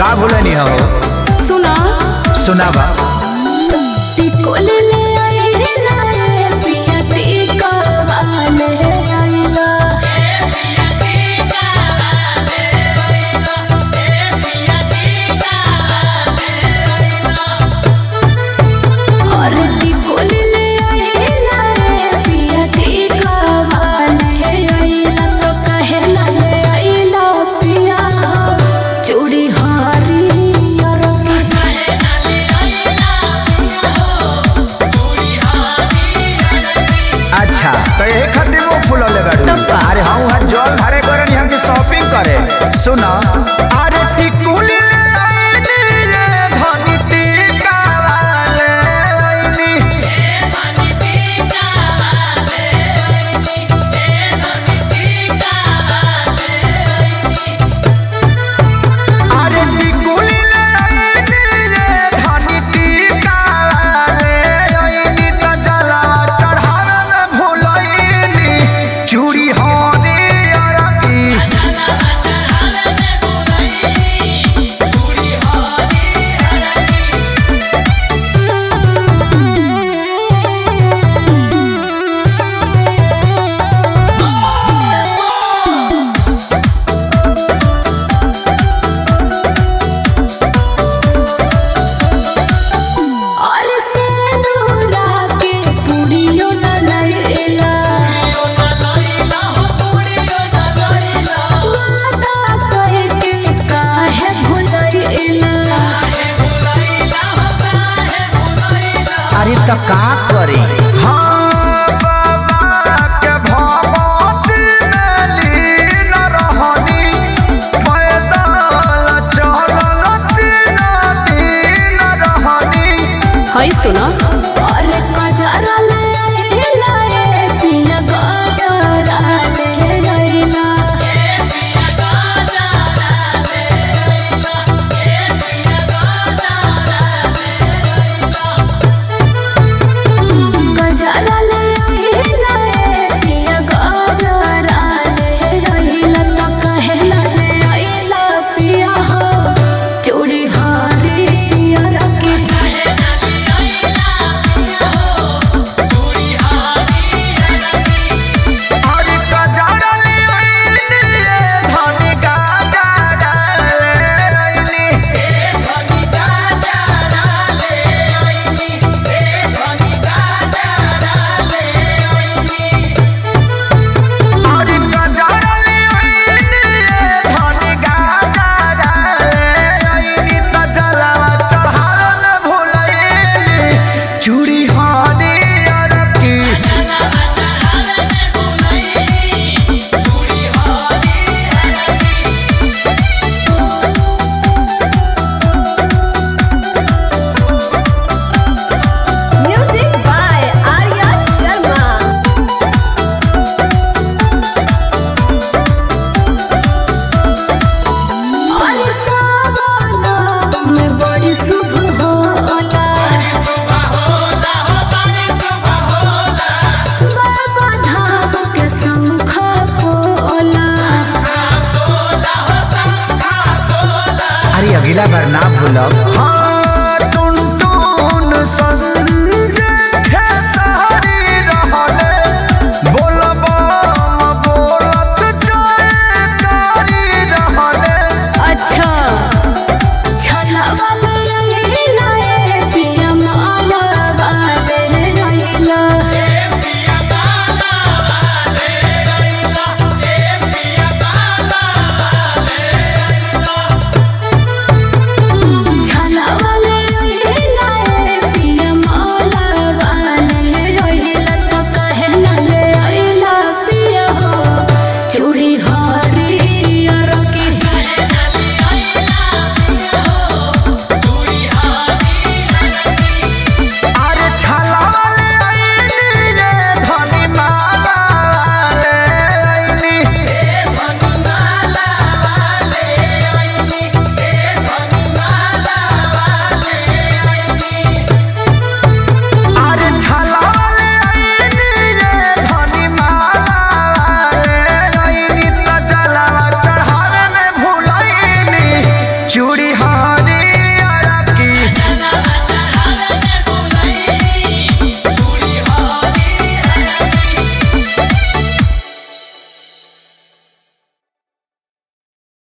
का भूलनी हो? सुना सुनावा। टिकोल ले आइला रे पिया टिका वाले आइला पिया टिका वाले आइला पिया टिका वाले आइला और टिकोल ले आइला रे पिया टिका वाले आइला तो कहे ना ले आइला पिया चूड़ी हारी अच्छा तो ये खातिर वो फूल ले बाड़ू। अरे हाँ वहाँ जल धारे करनी हमके शॉपिंग करे। सुना अरे टिकुल ले आईनी ये धनी टीका वाले आईनी धनी टीका वाले आईनी धनी टीका वाले आईनी अरे टिकुल ले आईनी ये धनी टीका वाले आईनी तो जलावा चढ़ावे में भूलईनी चूड़ी होनी अरकी और से दूरा के पुड़ियो न लइला वादा कहे के काहे भुलइला अरे तो का करे? हाँ बाबा के भगवती में लीन रहनी पैदल चलल तीन दिन रहनी। हई सुनो और गजरा ले आइला ए पिया गजरा ले आइला पिया गजरा ले आइला पिया गजरा गजरा ले आइला ए पिया गजरा ले आइला तो कहे ना ले आइला पिया हो चूड़ी हारी रखी अरे गजरा ले आईनी ये धनी गजरा ले आईनी धनी गजरा ले आईनी धनी गजरा ले आईनी अरे गजरा ले आईनी ये धनी गजरा ले आईनी तो जलावा चढ़ावे में भूलईनी चूड़ी हानी अरकी Music by Arya Sharma. और सावना में बड़ी शुभ होला बाबा धाम के शंख पोला अरे अगला बार ना भूलब। हाँ